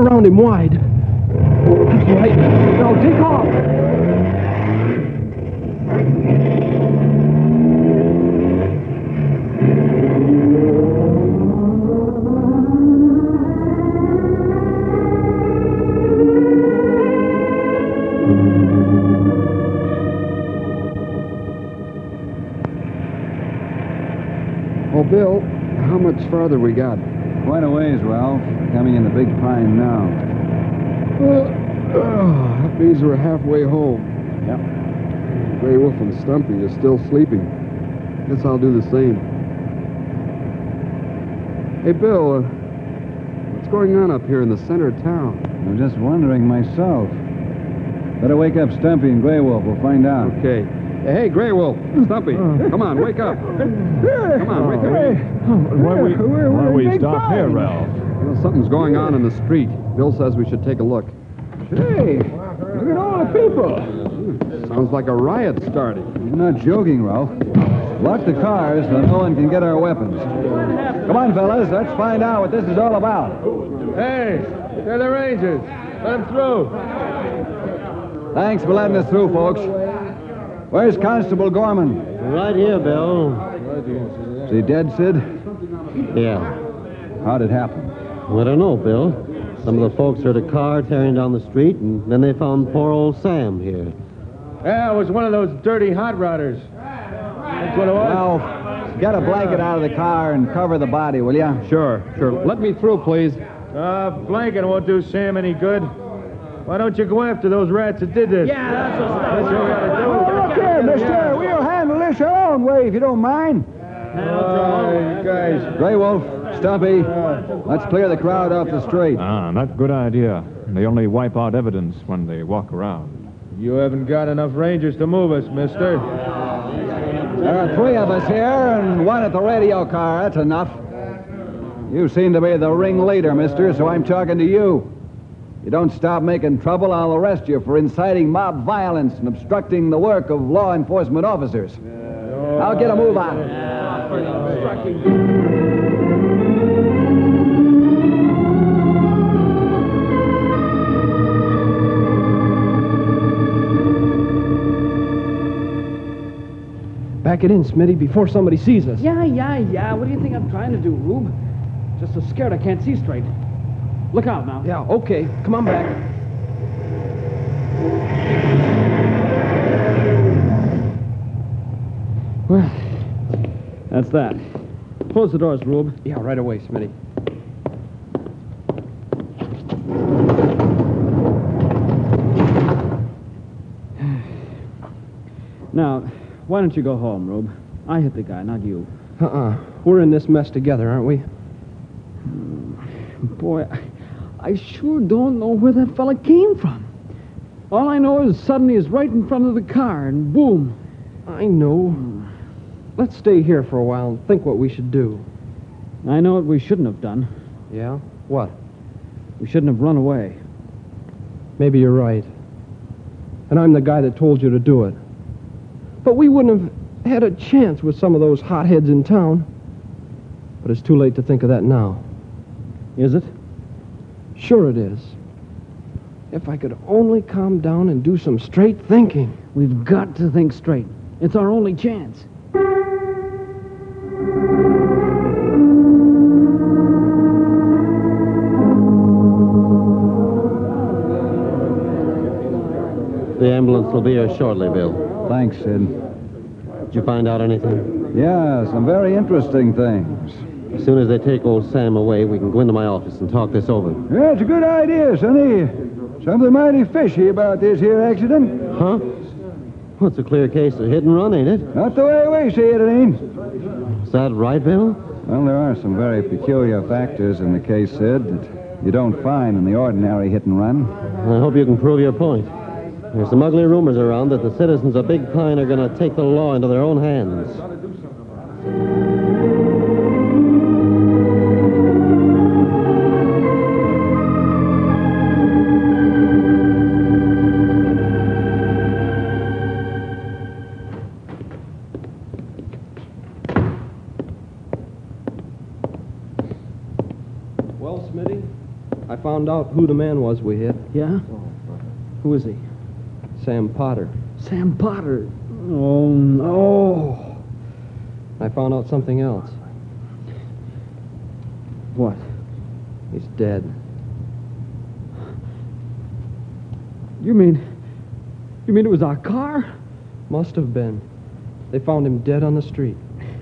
around him wide. That's right. Now take off. Oh, Bill, how much farther we got? Quite a ways, Ralph. Coming in the big pine now. That means we're halfway home. Yep. Gray Wolf and Stumpy are still sleeping. Guess I'll do the same. Hey, Bill, what's going on up here in the center of town? I'm just wondering myself. Better wake up Stumpy and Gray Wolf. We'll find out. Okay. Hey, Gray Wolf, Stumpy, come on, wake up. Come on, wake up. Why don't we stop here, Ralph? Well, something's going on in the street. Bill says we should take a look. Hey, look at all the people. Sounds like a riot started. You're not joking, Ralph. Lock the cars so no one can get our weapons. Come on, fellas, let's find out what this is all about. Hey, they're the Rangers. Let them through. Thanks for letting us through, folks. Where's Constable Gorman? Right here, Bill. Is he dead, Sid? Yeah. How'd it happen? Well, I don't know, Bill. Some of the folks heard a car tearing down the street, and then they found poor old Sam here. Yeah, it was one of those dirty hot rodders. That's what it was. Well, get a blanket out of the car and cover the body, will you? Sure. Let me through, please. Blanket won't do Sam any good. Why don't you go after those rats that did this? Yeah, that's what we gotta do. Okay, mister, we'll handle this our own way if you don't mind. You guys. Gray Wolf, Stumpy, let's clear the crowd off the street. Not a good idea. They only wipe out evidence when they walk around. You haven't got enough Rangers to move us, mister. There are 3 of us here and 1 at the radio car. That's enough. You seem to be the ringleader, mister, so I'm talking to you. You don't stop making trouble, I'll arrest you for inciting mob violence and obstructing the work of law enforcement officers. I'll get a move on. Back it in, Smitty, before somebody sees us. Yeah. What do you think I'm trying to do, Rube? Just so scared I can't see straight. Look out now. Yeah, okay. Come on back. Well, that's that. Close the doors, Rube. Yeah, right away, Smitty. Now, why don't you go home, Rube? I hit the guy, not you. We're in this mess together, aren't we? Boy, I sure don't know where that fella came from. All I know is suddenly he's right in front of the car, and boom. I know. Let's stay here for a while and think what we should do. I know what we shouldn't have done. Yeah? What? We shouldn't have run away. Maybe you're right. And I'm the guy that told you to do it. But we wouldn't have had a chance with some of those hotheads in town. But it's too late to think of that now. Is it? Sure it is. If I could only calm down and do some straight thinking. We've got to think straight. It's our only chance. The ambulance will be here shortly, Bill. Thanks, Sid. Did you find out anything? Yeah, some very interesting things. As soon as they take old Sam away, we can go into my office and talk this over. Yeah, it's a good idea, Sonny. Something mighty fishy about this here accident. Huh? Well, it's a clear case of hit and run, ain't it? Not the way we see it, it ain't. Is that right, Bill? Well, there are some very peculiar factors in the case, Sid, that you don't find in the ordinary hit and run. I hope you can prove your point. There's some ugly rumors around that the citizens of Big Pine are going to take the law into their own hands. Well, Smitty, I found out who the man was we hit. Yeah? Who is he? Sam Potter. Sam Potter. Oh, no. I found out something else. What? He's dead. You mean it was our car? Must have been. They found him dead on the street.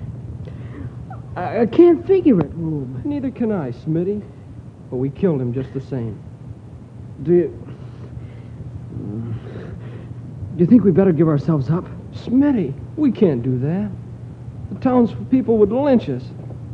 I can't figure it, Rube. Neither can I, Smitty. But we killed him just the same. Do you think we better give ourselves up? Smitty, we can't do that. The townspeople would lynch us.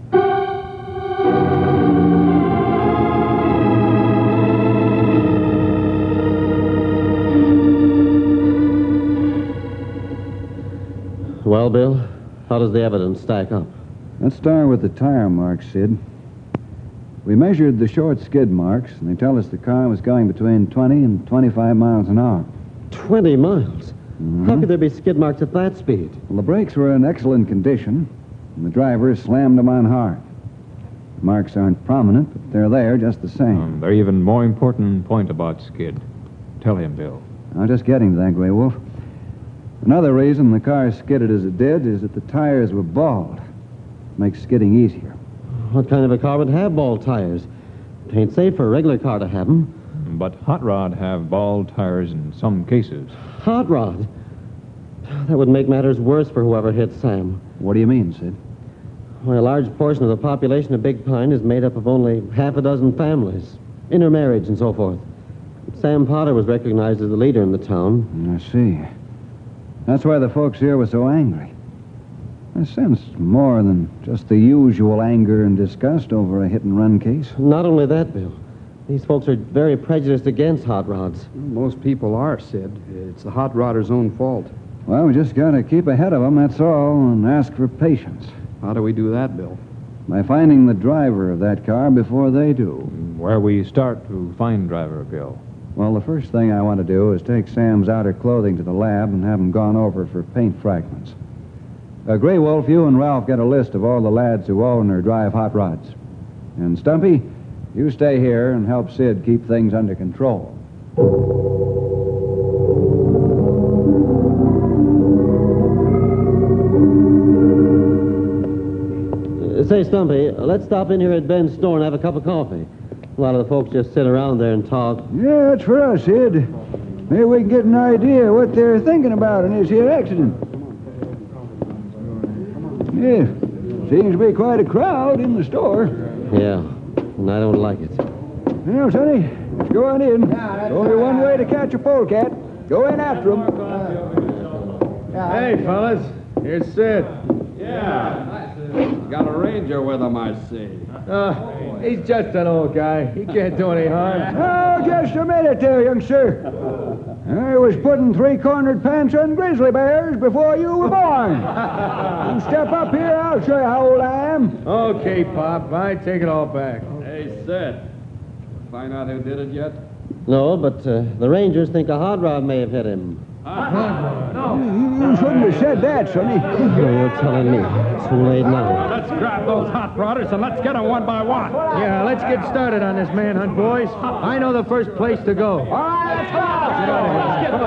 Well, Bill, how does the evidence stack up? Let's start with the tire marks, Sid. We measured the short skid marks, and they tell us the car was going between 20 and 25 miles an hour. 20 miles? How could there be skid marks at that speed? Well, the brakes were in excellent condition, and the driver slammed them on hard. The marks aren't prominent, but they're there just the same. There's even more important point about Skid. Tell him, Bill. I'll just get into that, Grey Wolf. Another reason the car skidded as it did is that the tires were bald. Makes skidding easier. What kind of a car would have bald tires? It ain't safe for a regular car to have them. But Hot Rod have bald tires in some cases. Hot Rod? That would make matters worse for whoever hit Sam. What do you mean, Sid? Why, a large portion of the population of Big Pine is made up of only half a dozen families, intermarriage and so forth. Sam Potter was recognized as the leader in the town. I see. That's why the folks here were so angry. I sensed more than just the usual anger and disgust over a hit-and-run case. Not only that, Bill. These folks are very prejudiced against hot rods. Most people are, Sid. It's the hot rodder's own fault. Well, we just got to keep ahead of them, that's all, and ask for patience. How do we do that, Bill? By finding the driver of that car before they do. Where we start to find driver, Bill? Well, the first thing I want to do is take Sam's outer clothing to the lab and have them gone over for paint fragments. Grey Wolf, you and Ralph get a list of all the lads who own or drive hot rods. And Stumpy, you stay here and help Sid keep things under control. Say, Stumpy, let's stop in here at Ben's store and have a cup of coffee. A lot of the folks just sit around there and talk. Yeah, that's for us, Sid. Maybe we can get an idea what they're thinking about in this here accident. Yeah, seems to be quite a crowd in the store. Yeah, and I don't like it. Well, Sonny, let's go on in. There's only one way to catch a polecat. Go in after him. Hey, fellas, here's Sid. Got a ranger with him, I see. He's just an old guy. He can't do any harm. Oh, just a minute there, young sir. I was putting three-cornered pants on grizzly bears before you were born. You step up here, I'll show you how old I am. Okay, Pop, I take it all back. Hey, Sid. Find out who did it yet? No, but the Rangers think a hot rod may have hit him. You shouldn't have said that, Sonny. You're telling me. Too late now. Let's grab those hot rodders and let's get them one by one. Yeah, let's get started on this manhunt, boys. I know the first place to go. All right, let's go.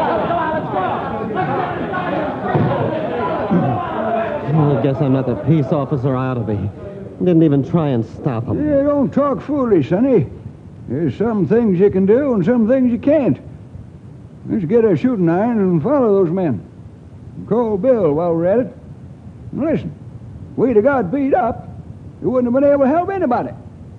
I guess I'm not the peace officer I ought to be. Didn't even try and stop him. Yeah, don't talk foolish, Sonny. There's some things you can do and some things you can't. Let's get a shooting iron and follow those men. Call Bill while we're at it. And listen, if we'd have got beat up, you wouldn't have been able to help anybody.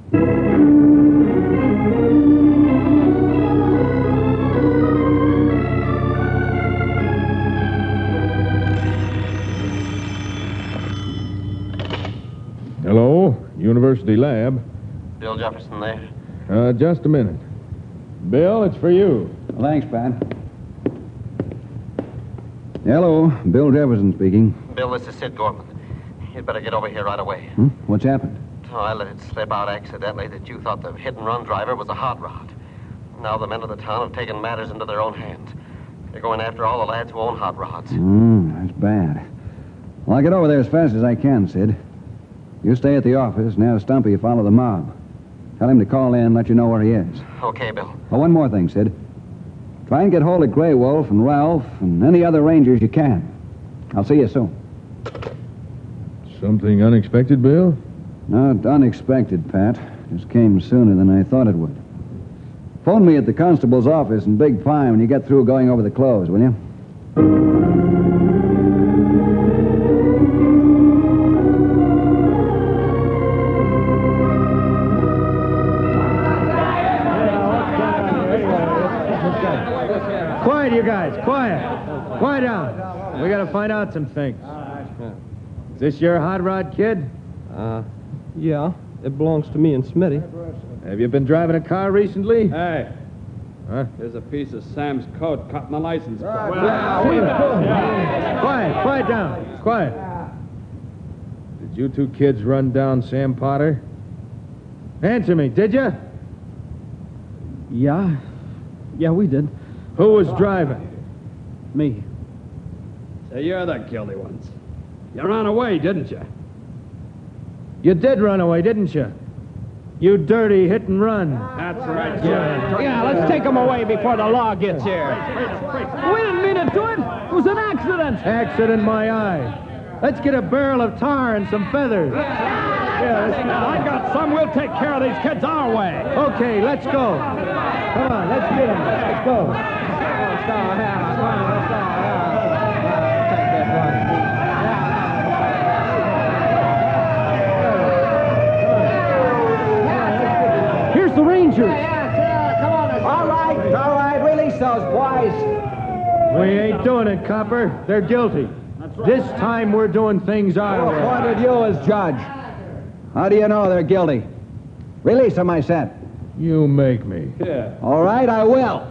Hello, University Lab. Bill Jefferson there. Just a minute. Bill, it's for you. Thanks, Pat. Hello, Bill Jefferson speaking. Bill, this is Sid Gorman. You'd better get over here right away. What's happened? Oh, I let it slip out accidentally that you thought the hit-and-run driver was a hot rod. Now the men of the town have taken matters into their own hands. They're going after all the lads who own hot rods. That's bad. Well, I'll get over there as fast as I can, Sid. You stay at the office and have Stumpy follow the mob. Tell him to call in and let you know where he is. Okay, Bill. Oh, one more thing, Sid. Try and get hold of Grey Wolf and Ralph and any other rangers you can. I'll see you soon. Something unexpected, Bill? Not unexpected, Pat. Just came sooner than I thought it would. Phone me at the constable's office in Big Pine when you get through going over the clothes, will you? Quiet, you guys. Quiet. Quiet down. We gotta find out some things. Is this your hot rod, kid? Yeah, it belongs to me and Smitty. Have you been driving a car recently? Hey, Huh? there's a piece of Sam's coat cut in the license plate. Quiet down. Quiet. Did you two kids run down Sam Potter? Answer me, did you? Yeah. Yeah, we did. Who was driving? Me. So you're the guilty ones. You ran away, didn't you? You did run away, didn't you? You dirty hit and run. That's right, Johnny. Yeah, let's take him away before the law gets here. We didn't mean to do it. It was an accident. Accident, my eye. Let's get a barrel of tar and some feathers. I got some. We'll take care of these kids our way. Okay, let's go. Come on, let's get them. Let's go. Here's the Rangers. All right. Release those boys. We ain't doing it, Copper. They're guilty. This time we're doing things our Who way. appointed you as judge? How do you know they're guilty? Release them, I said. You make me. All right, I will.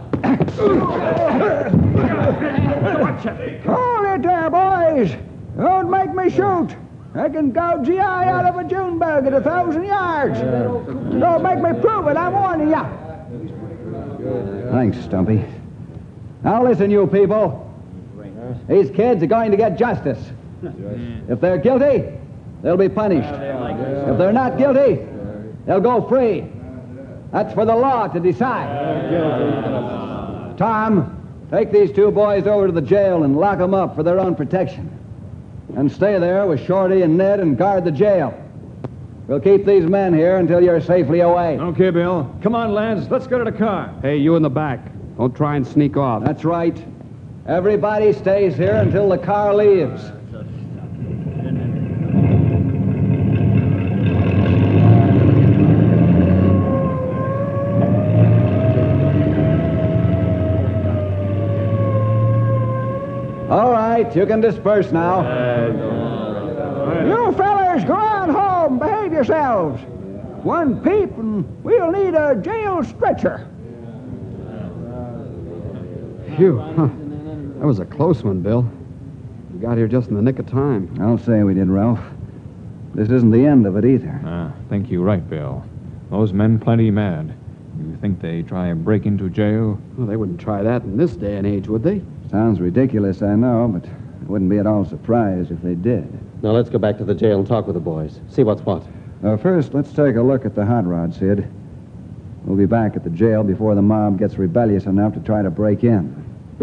Hold it there, boys. Don't make me shoot. I can gouge the eye out of a June bug at 1,000 yards. Don't make me prove it, I'm warning you. Thanks, Stumpy. Now listen, you people. These kids are going to get justice. If they're guilty, they'll be punished. If they're not guilty, they'll go free. That's for the law to decide. Tom, take these two boys over to the jail and lock them up for their own protection. And stay there with Shorty and Ned and guard the jail. We'll keep these men here until you're safely away. Okay, Bill. Come on, Lance. Let's go to the car. Hey, you in the back. Don't try and sneak off. That's right. Everybody stays here until the car leaves. All right, you can disperse now. You fellas, go on home. Behave yourselves. One peep and we'll need a jail stretcher. Phew. Huh. That was a close one, Bill. We got here just in the nick of time. I'll say we did, Ralph. This isn't the end of it either. I think you're right, Bill. Those men plenty mad. You think they try and break into jail? Well, they wouldn't try that in this day and age, would they? Sounds ridiculous, I know, but I wouldn't be at all surprised if they did. Now let's go back to the jail and talk with the boys. See what's what. First, let's take a look at the hot rod, Sid. We'll be back at the jail before the mob gets rebellious enough to try to break in.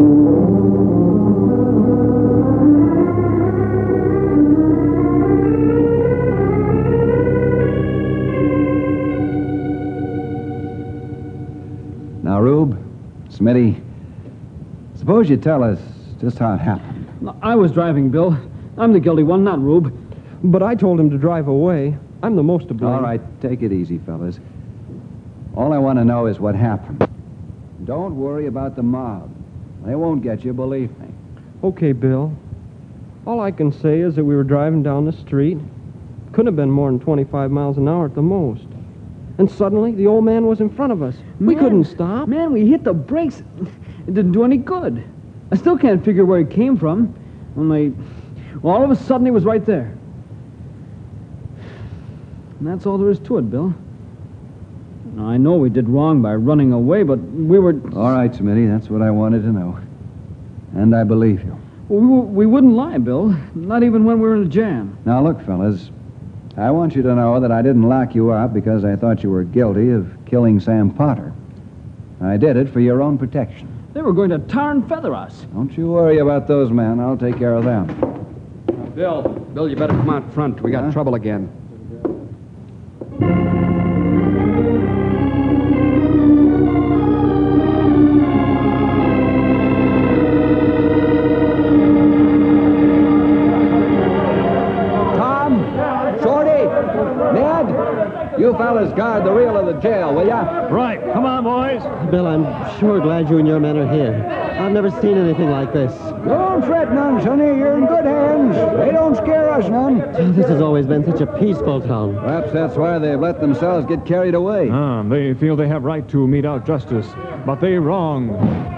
Now, Rube, Smitty, suppose you tell us just how it happened. I was driving, Bill. I'm the guilty one, not Rube. But I told him to drive away. I'm the most to blame. All right, take it easy, fellas. All I want to know is what happened. Don't worry about the mob. They won't get you, believe me. Okay, Bill. All I can say is that we were driving down the street. Couldn't have been more than 25 miles an hour at the most. And suddenly, the old man was in front of us. We couldn't stop. Man, we hit the brakes. It didn't do any good. I still can't figure where it came from. Only, all of a sudden, he was right there. And that's all there is to it, Bill. Now, I know we did wrong by running away, but we were... All right, Smitty, that's what I wanted to know. And I believe you. We wouldn't lie, Bill. Not even when we were in a jam. Now, look, fellas, I want you to know that I didn't lock you up because I thought you were guilty of killing Sam Potter. I did it for your own protection. They were going to tar and feather us. Don't you worry about those men. I'll take care of them. Bill, you better come out front. We got trouble again. You fellas guard the rear of the jail, will ya? Right. Come on, boys. Bill, I'm sure glad you and your men are here. I've never seen anything like this. Don't fret none, Sonny. You're in good hands. They don't scare us none. This has always been such a peaceful town. Perhaps that's why they've let themselves get carried away. They feel they have right to mete out justice, but they wrong.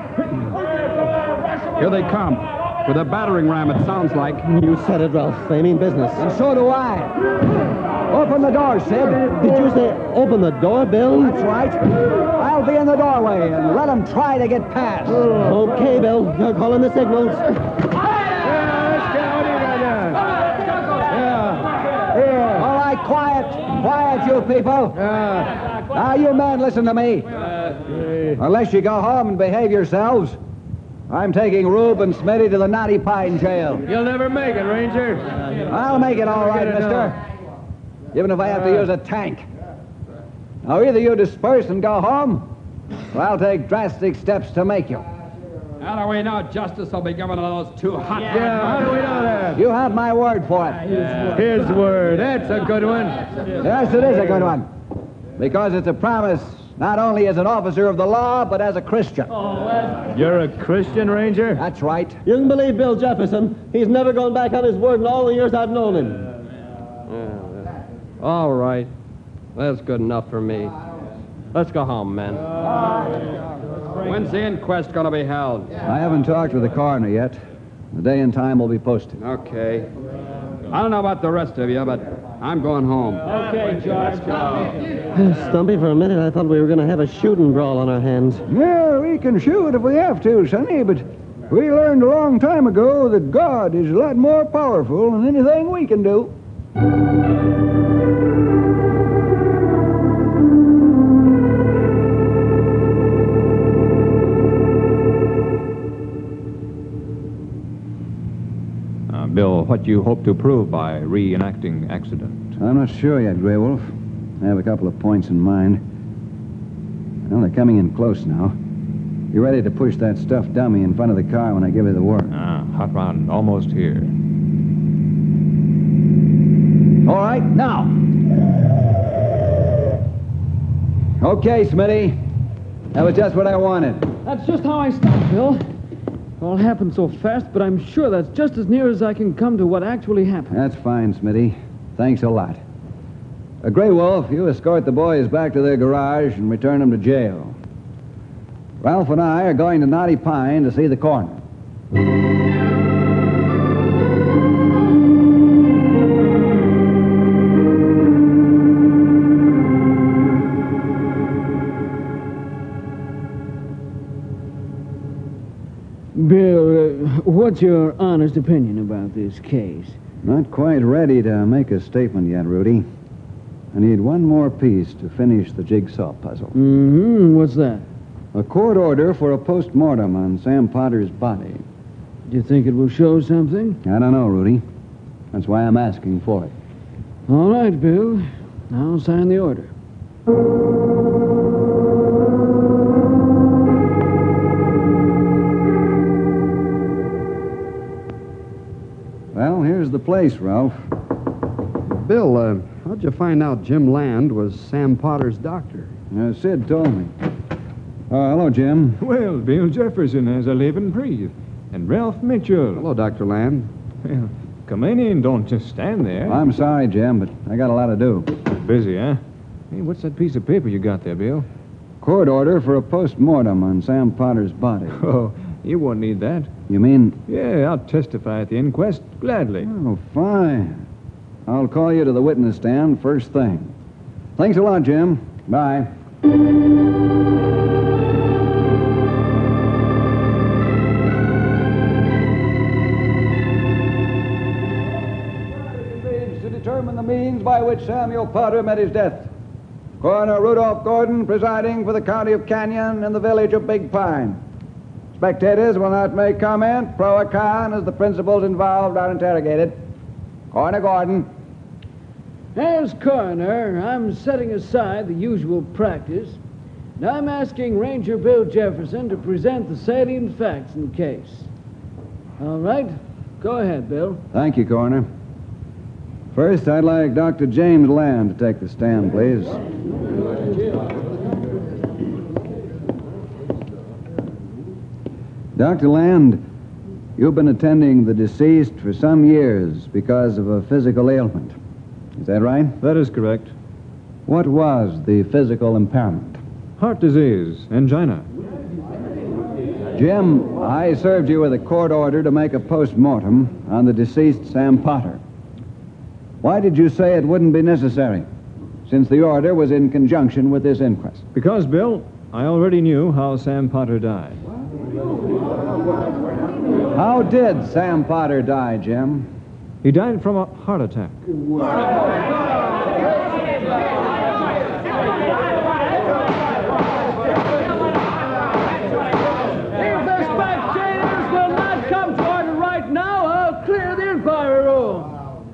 Here they come. With a battering ram, it sounds like. You said it, Ralph. They mean business. And so do I. Open the door, Sid. Did you say open the door, Bill? That's right. I'll be in the doorway and let them try to get past. Okay, Bill. You're calling the signals. All right, quiet. Quiet, you people. Now, you men, listen to me. Unless you go home and behave yourselves, I'm taking Rube and Smitty to the Knotty Pine jail. You'll never make it, Ranger. I'll make it all right, mister. Even if I have to use a tank. Now, either you disperse and go home, or I'll take drastic steps to make you. How do we know justice will be given to those two hot... Yeah, how do we know that? You have my word for it. His word. That's a good one. Yes, it is a good one. Because it's a promise not only as an officer of the law, but as a Christian. You're a Christian, Ranger? That's right. You can believe Bill Jefferson. He's never gone back on his word in all the years I've known him. All right. That's good enough for me. Let's go home, men. When's the inquest going to be held? I haven't talked with the coroner yet. The day and time will be posted. Okay. I don't know about the rest of you, but I'm going home. Okay, George. Stumpy, for a minute I thought we were going to have a shooting brawl on our hands. Yeah, we can shoot if we have to, Sonny, but we learned a long time ago that God is a lot more powerful than anything we can do. Bill, what do you hope to prove by reenacting accident? I'm not sure yet, Grey Wolf. I have a couple of points in mind. Well, they're coming in close now. Be ready to push that stuffed dummy in front of the car when I give you the word. Hot rod almost here. All right, now. Okay, Smitty. That was just what I wanted. That's just how I stopped, Bill. It all happened so fast, but I'm sure that's just as near as I can come to what actually happened. That's fine, Smitty. Thanks a lot. Grey Wolf, you escort the boys back to their garage and return them to jail. Ralph and I are going to Knotty Pine to see the coroner. Bill, what's your honest opinion about this case? Not quite ready to make a statement yet, Rudy. I need one more piece to finish the jigsaw puzzle. Mm-hmm. What's that? A court order for a post-mortem on Sam Potter's body. Do you think it will show something? I don't know, Rudy. That's why I'm asking for it. All right, Bill. I'll sign the order. Well, here's the place, Ralph. Bill, how'd you find out Jim Land was Sam Potter's doctor? Sid told me. Hello, Jim. Well, Bill Jefferson has a living breathe. And Ralph Mitchell. Hello, Dr. Land. Well, come in. Don't just stand there. I'm sorry, Jim, but I got a lot to do. Busy, huh? Hey, what's that piece of paper you got there, Bill? Court order for a post-mortem on Sam Potter's body. Oh, you won't need that. You mean? Yeah, I'll testify at the inquest gladly. Oh, fine. I'll call you to the witness stand first thing. Thanks a lot, Jim. Bye. case to determine the means by which Samuel Potter met his death. Coroner Rudolph Gordon presiding for the county of Canyon and the village of Big Pine. Spectators will not make comment, pro or con, as the principals involved are interrogated. Coroner Gordon. As coroner, I'm setting aside the usual practice, and I'm asking Ranger Bill Jefferson to present the salient facts in the case. All right? Go ahead, Bill. Thank you, Coroner. First, I'd like Dr. James Land to take the stand, please. Dr. Land, you've been attending the deceased for some years because of a physical ailment. Is that right? That is correct. What was the physical impairment? Heart disease, angina. Jim, I served you with a court order to make a post-mortem on the deceased Sam Potter. Why did you say it wouldn't be necessary, since the order was in conjunction with this inquest? Because, Bill, I already knew how Sam Potter died. How did Sam Potter die, Jim? He died from a heart attack. If the spectators will not come to order right now, I'll clear the inquiry room.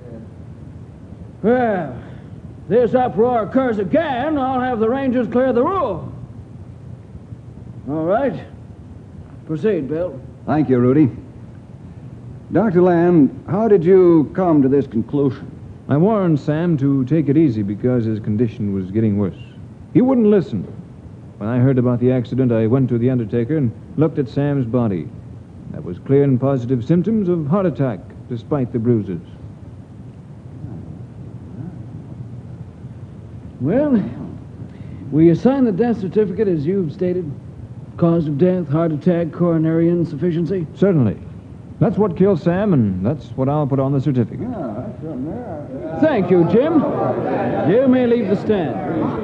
Well, if this uproar occurs again, I'll have the Rangers clear the room. All right. Proceed, Bill. Thank you, Rudy. Dr. Land, how did you come to this conclusion? I warned Sam to take it easy because his condition was getting worse. He wouldn't listen. When I heard about the accident, I went to the undertaker and looked at Sam's body. That was clear and positive symptoms of heart attack, despite the bruises. Well, will you sign the death certificate as you've stated? Cause of death, heart attack, coronary insufficiency? Certainly. That's what killed Sam, and that's what I'll put on the certificate. Thank you, Jim. You may leave the stand.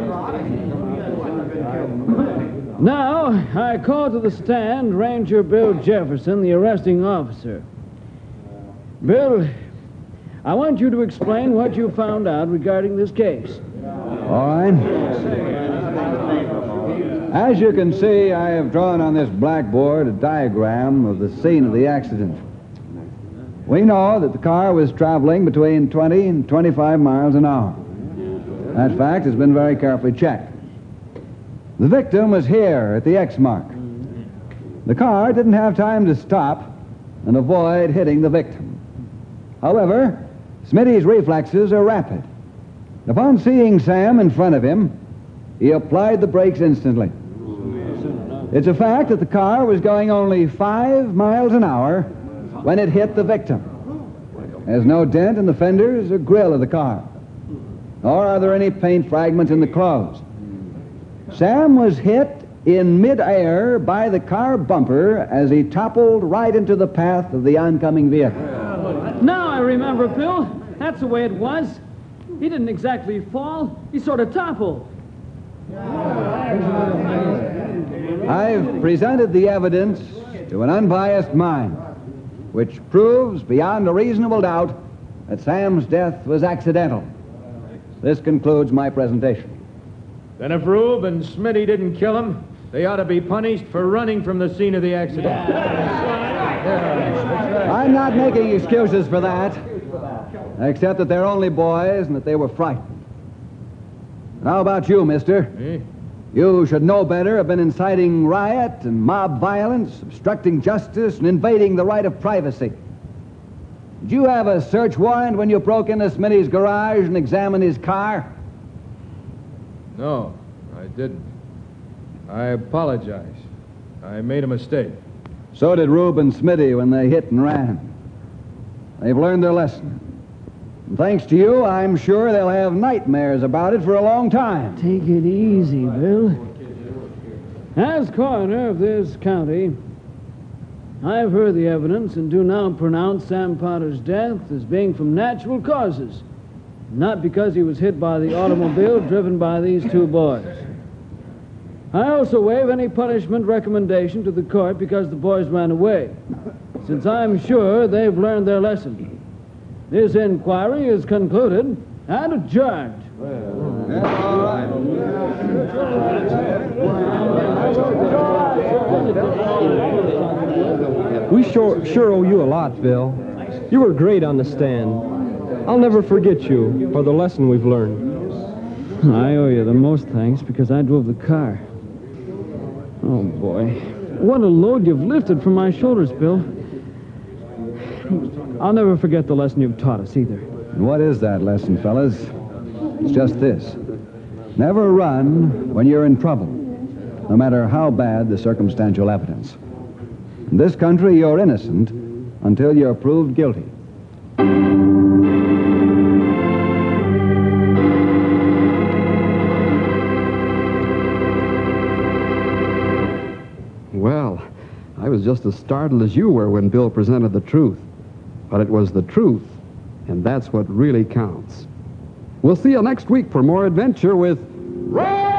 Now, I call to the stand Ranger Bill Jefferson, the arresting officer. Bill, I want you to explain what you found out regarding this case. All right. As you can see, I have drawn on this blackboard a diagram of the scene of the accident. We know that the car was traveling between 20 and 25 miles an hour. That fact has been very carefully checked. The victim was here at the X mark. The car didn't have time to stop and avoid hitting the victim. However, Smitty's reflexes are rapid. Upon seeing Sam in front of him, he applied the brakes instantly. It's a fact that the car was going only 5 miles an hour when it hit the victim. There's no dent in the fenders or grill of the car, nor are there any paint fragments in the clothes. Sam was hit in midair by the car bumper as he toppled right into the path of the oncoming vehicle. Now I remember, Bill. That's the way it was. He didn't exactly fall. He sort of toppled. I've presented the evidence to an unbiased mind, which proves beyond a reasonable doubt that Sam's death was accidental. This concludes my presentation. Then if Rube and Smitty didn't kill him, they ought to be punished for running from the scene of the accident. I'm not making excuses for that, except that they're only boys and that they were frightened. And how about you, mister? Me? You should know better, have been inciting riot and mob violence, obstructing justice, and invading the right of privacy. Did you have a search warrant when you broke into Smitty's garage and examined his car? No, I didn't. I apologize. I made a mistake. So did Rube and Smitty when they hit and ran. They've learned their lesson. And thanks to you, I'm sure they'll have nightmares about it for a long time. Take it easy, Bill. As coroner of this county, I've heard the evidence and do now pronounce Sam Potter's death as being from natural causes, not because he was hit by the automobile driven by these two boys. I also waive any punishment recommendation to the court because the boys ran away, since I'm sure they've learned their lesson. This inquiry is concluded and adjourned. We sure owe you a lot, Bill. You were great on the stand. I'll never forget you for the lesson we've learned. I owe you the most thanks because I drove the car. Oh, boy. What a load you've lifted from my shoulders, Bill. I'll never forget the lesson you've taught us either. And what is that lesson, fellas? It's just this. Never run when you're in trouble, no matter how bad the circumstantial evidence. In this country, you're innocent until you're proved guilty. Well, I was just as startled as you were when Bill presented the truth. But it was the truth, and that's what really counts. We'll see you next week for more adventure with...